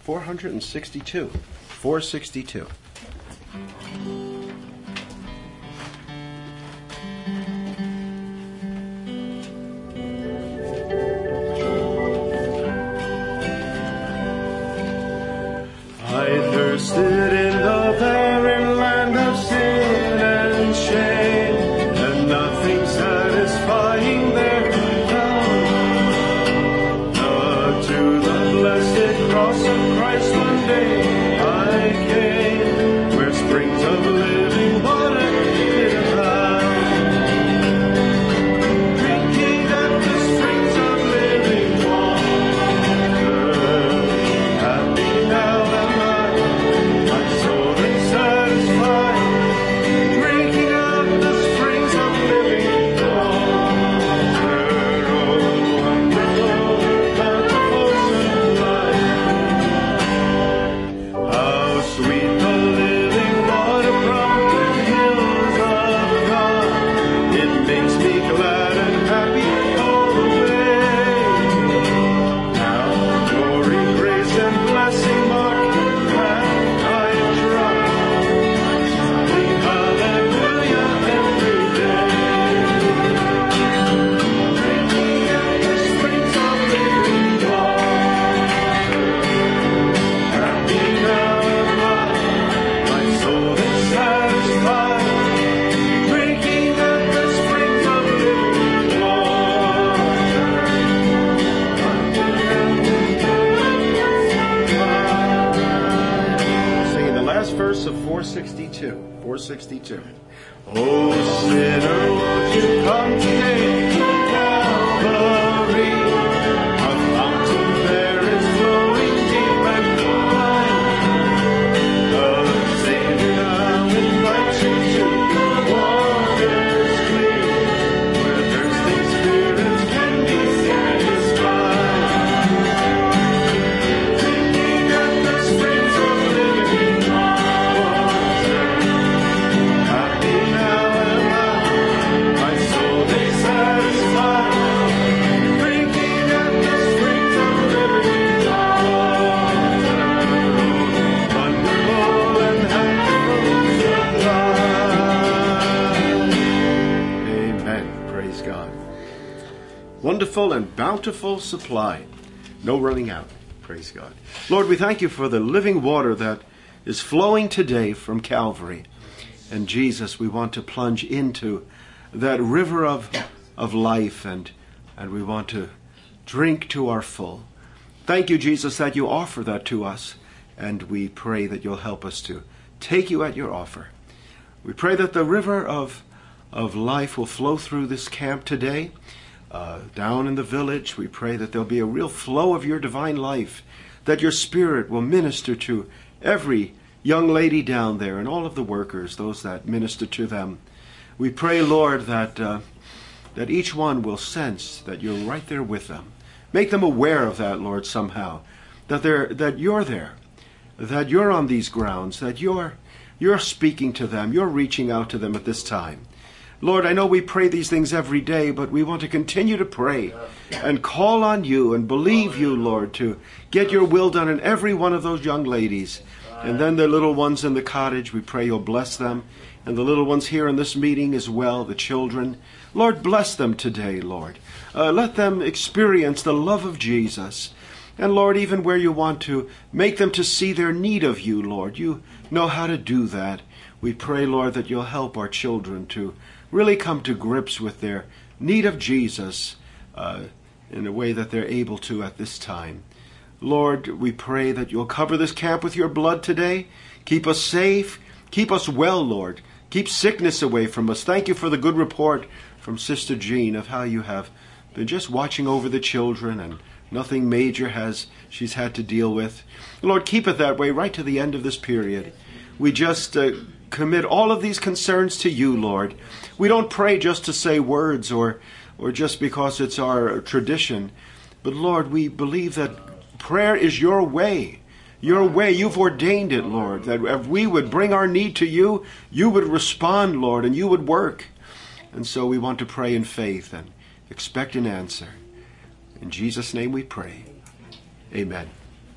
462. 462. I thirsted in the barren land of sin and shame, and nothing satisfying there I found. But to the blessed cross of Christ one day I came, where springs of living water did abound. Drinking at the springs of living water, happy now am I, my soul is satisfied. Drinking at the springs of living water, oh, wonderful, bountiful supply. How sweet the living water from the hills of God. It makes me glad and happy all the way. Now glory, grace, and blessing mark the path I trod. Sing hallelujah every day. Drinking at the springs of living water, happy now am I, my soul is satisfied. Drinking at the springs of living water. Singing the last verse of 462. 462. Oh, sinner, won't you come today to Calvary? A fountain there is flowing deep and wide. The Savior now invites you to the waters clean, where thirsting spirits can be satisfied. Drinking at the springs of living water, happy now am I, my soul is satisfied. Drinking at the springs of living water, wonderful and happy supply. Amen. Praise God. Wonderful and bountiful supply. No running out. Praise God. Lord, we thank you for the living water that is flowing today from Calvary. And Jesus, we want to plunge into that river of life, and we want to drink to our full. Thank you, Jesus, that you offer that to us, and we pray that you'll help us to take you at your offer. We pray that the river of life will flow through this camp today. Down in the village, we pray that there'll be a real flow of your divine life, that your Spirit will minister to every young lady down there and all of the workers, those that minister to them. We pray, Lord, that each one will sense that you're right there with them. Make them aware of that, Lord, somehow, that you're there, that you're on these grounds, that you're speaking to them, you're reaching out to them at this time. Lord, I know we pray these things every day, but we want to continue to pray and call on you and believe you, Lord, to get your will done in every one of those young ladies. And then the little ones in the cottage, we pray you'll bless them. And the little ones here in this meeting as well, the children. Lord, bless them today, Lord. Let them experience the love of Jesus. And Lord, even where you want to make them to see their need of you, Lord, you know how to do that. We pray, Lord, that you'll help our children to really come to grips with their need of Jesus in a way that they're able to at this time. Lord, we pray that you'll cover this camp with your blood today. Keep us safe. Keep us well, Lord. Keep sickness away from us. Thank you for the good report from Sister Jean of how you have been just watching over the children and nothing major she's had to deal with. Lord, keep it that way right to the end of this period. We just commit all of these concerns to you, Lord. We don't pray just to say words or just because it's our tradition. But Lord, we believe that prayer is your way. Your way, you've ordained it, Lord, that if we would bring our need to you, you would respond, Lord, and you would work. And so we want to pray in faith and expect an answer. In Jesus' name we pray. Amen.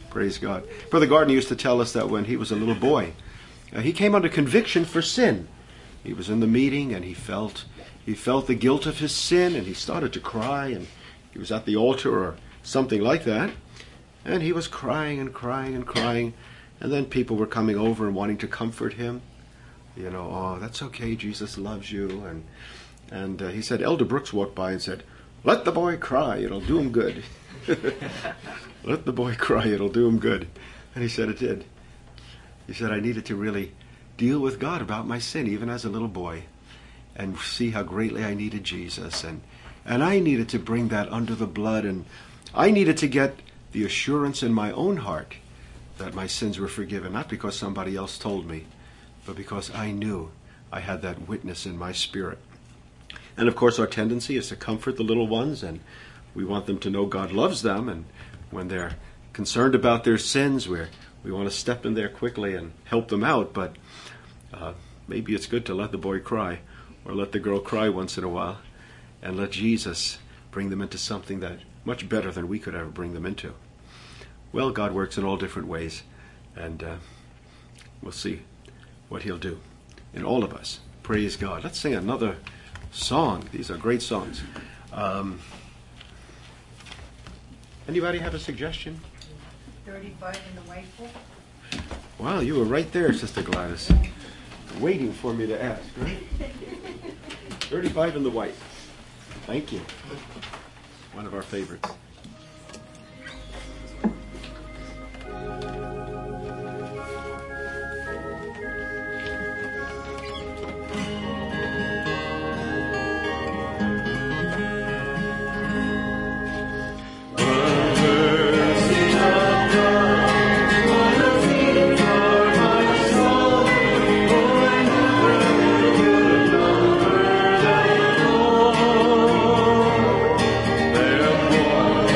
Praise God. Brother Gardner used to tell us that when he was a little boy, he came under conviction for sin. He was in the meeting and he felt the guilt of his sin, and he started to cry, and he was at the altar or something like that, and he was crying and crying and crying, and then people were coming over and wanting to comfort him. You know, oh, that's okay, Jesus loves you. And he said, Elder Brooks walked by and said, let the boy cry, it'll do him good. Let the boy cry, it'll do him good. And he said it did. He said, I needed to really deal with God about my sin, even as a little boy, and see how greatly I needed Jesus. And I needed to bring that under the blood, and I needed to get the assurance in my own heart that my sins were forgiven, not because somebody else told me, but because I knew I had that witness in my spirit. And of course our tendency is to comfort the little ones, and we want them to know God loves them, and when they're concerned about their sins, we want to step in there quickly and help them out, but maybe it's good to let the boy cry, or let the girl cry once in a while, and let Jesus bring them into something that much better than we could ever bring them into. Well, God works in all different ways, and we'll see what he'll do in all of us. Praise God. Let's sing another song. These are great songs. Anybody have a suggestion? 35 in the white book. Wow, you were right there, Sister Gladys, waiting for me to ask, right? 35 in the white. Thank you. One of our favorites. Therefore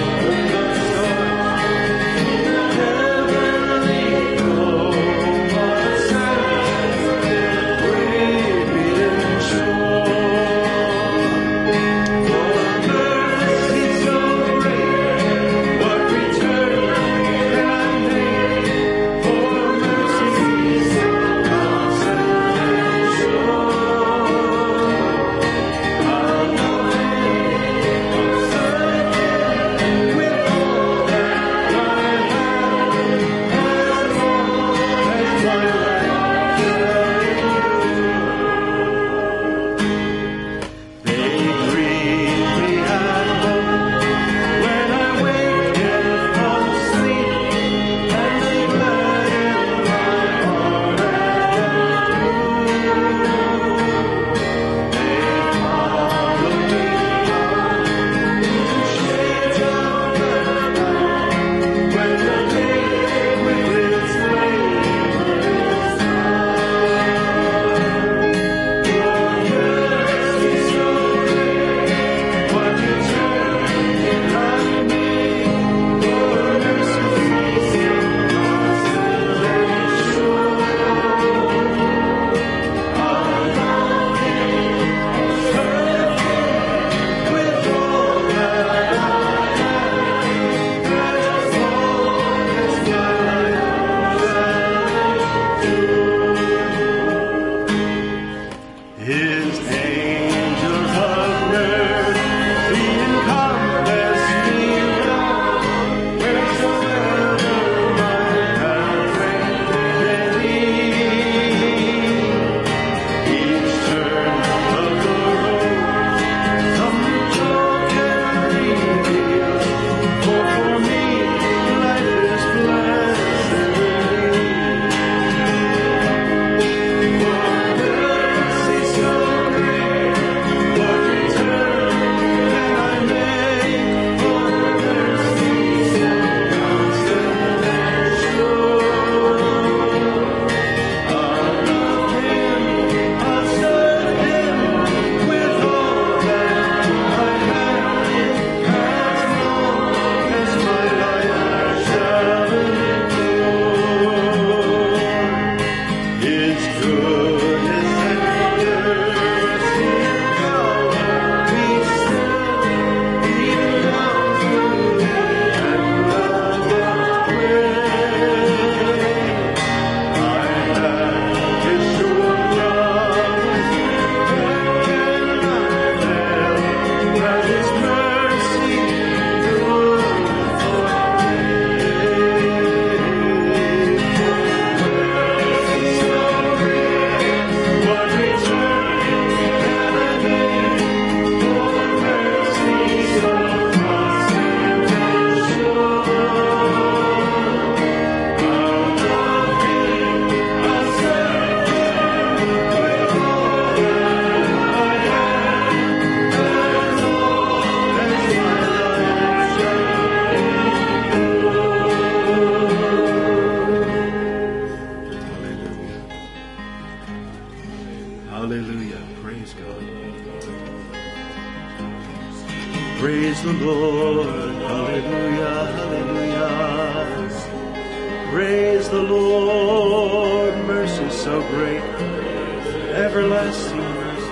Praise the Lord, mercy so great, everlasting mercy.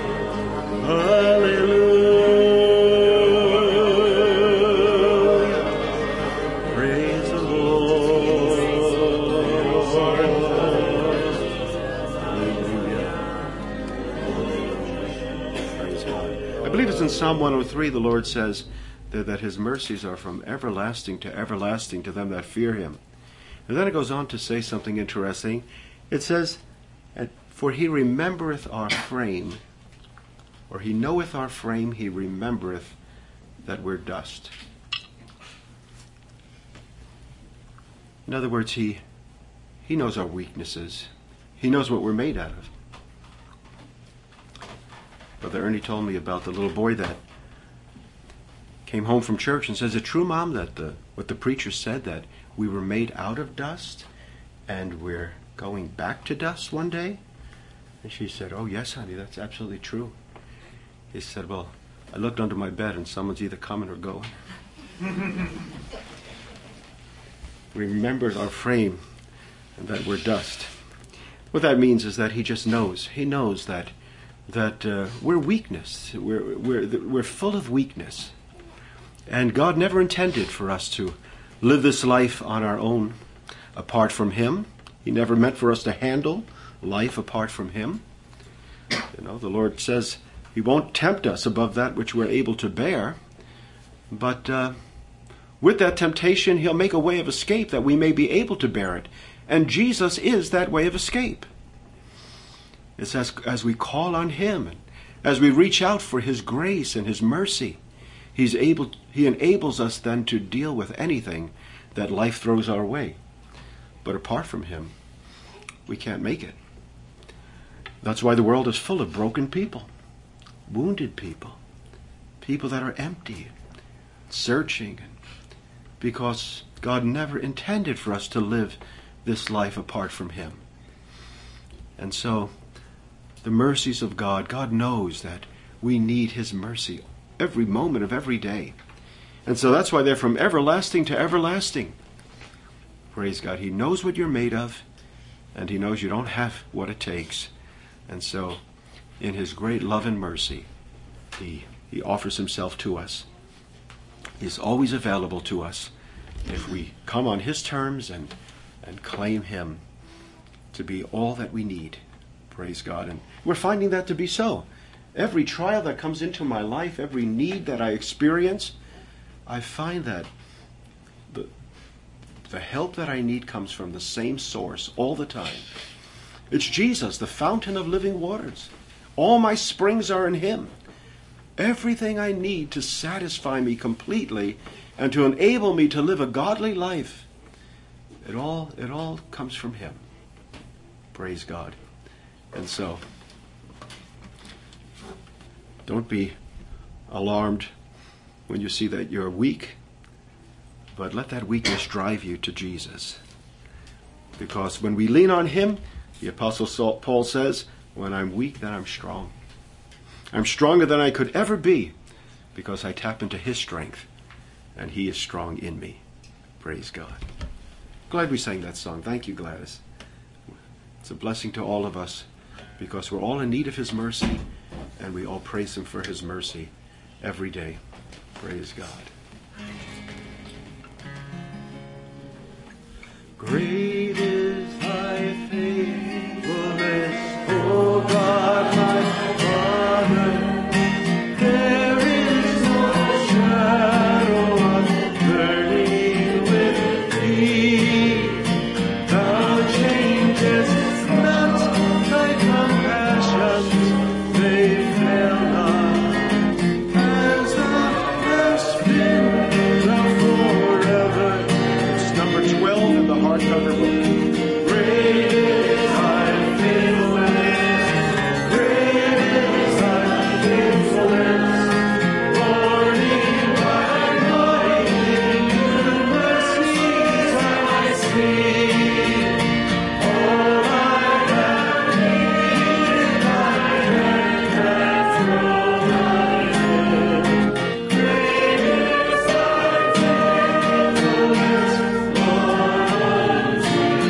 Hallelujah. Praise the Lord. Hallelujah. Praise God. I believe it's in Psalm 103 the Lord says that his mercies are from everlasting to them that fear him. And then it goes on to say something interesting. It says, for he remembereth our frame, or he knoweth our frame, he remembereth that we're dust. In other words, he knows our weaknesses. He knows what we're made out of. Brother Ernie told me about the little boy that came home from church and says, is it true, Mom, that what the preacher said, that we were made out of dust and we're going back to dust one day? And she said, oh yes, honey, that's absolutely true. He said, well, I looked under my bed and someone's either coming or going. Remembered our frame and that we're dust. What that means is that he just knows. He knows that we're weakness. We're full of weakness. And God never intended for us to live this life on our own apart from him. He never meant for us to handle life apart from him. You know, the Lord says he won't tempt us above that which we're able to bear. But with that temptation, he'll make a way of escape that we may be able to bear it. And Jesus is that way of escape. It's as we call on him, and as we reach out for his grace and his mercy, he enables us then to deal with anything that life throws our way. But apart from him, we can't make it. That's why the world is full of broken people, wounded people, people that are empty, searching, because God never intended for us to live this life apart from him. And so, the mercies of God, God knows that we need his mercy every moment of every day. And so that's why they're from everlasting to everlasting. Praise God. He knows what you're made of, and he knows you don't have what it takes. And so, in his great love and mercy, he offers himself to us. He's always available to us if we come on his terms and claim him to be all that we need. Praise God. And we're finding that to be so. Every trial that comes into my life, every need that I experience, I find that the help that I need comes from the same source all the time. It's Jesus, the fountain of living waters. All my springs are in him. Everything I need to satisfy me completely and to enable me to live a godly life, it all comes from him. Praise God. And so, don't be alarmed when you see that you're weak, but let that weakness drive you to Jesus. Because when we lean on him, the Apostle Paul says, when I'm weak, then I'm strong. I'm stronger than I could ever be because I tap into his strength, and he is strong in me. Praise God. Glad we sang that song. Thank you, Gladys. It's a blessing to all of us because we're all in need of his mercy, and we all praise him for his mercy every day. Praise God. Great is thy faithfulness, O God, my Father. There is no shadow of turning with thee. Thou changest not thy compassions, they fail not. As thou hast been, thou forever. It's number 12 in the hardcover book. Great is thy faithfulness. Great is thy faithfulness. Morning by morning, new mercies I see. All I have needed, thy hand hath provided. Great is thy faithfulness, Lord, unto me.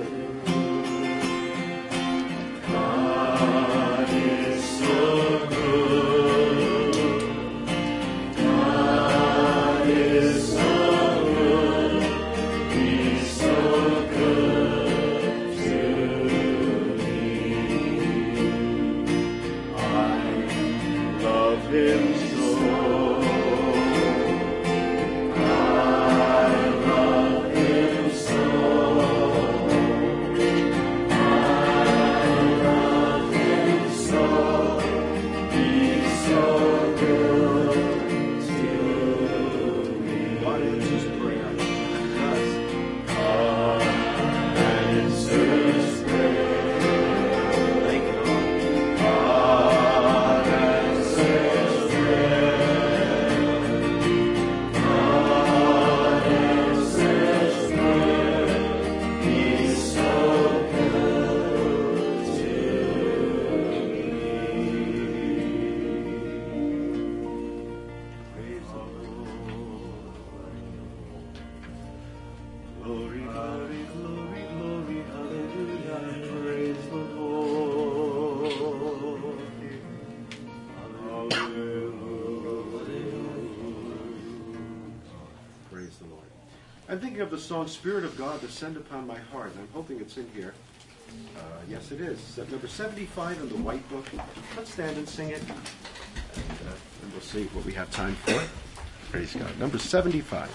I'm thinking of the song Spirit of God Descend Upon My Heart, and I'm hoping it's in here. Yes, it is. Number 75 in the White Book. Let's stand and sing it, and we'll see what we have time for. Praise God. Number 75.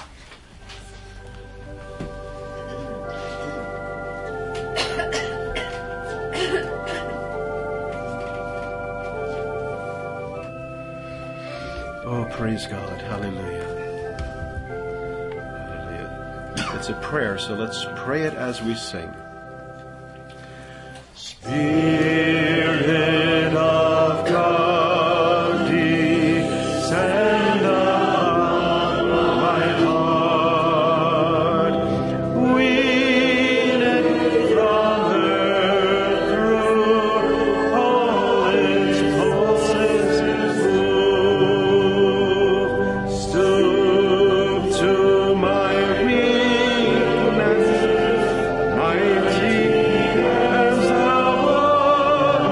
Oh, praise God. Hallelujah. It's a prayer, so let's pray it as we sing. Spirit of God, descend upon my heart. Wean it from earth through all its pulses move. Stoop to my weakness, mighty as thou art.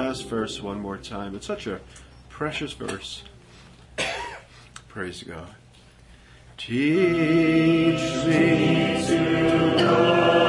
last verse one more time. It's such a precious verse. Praise God. Teach me to know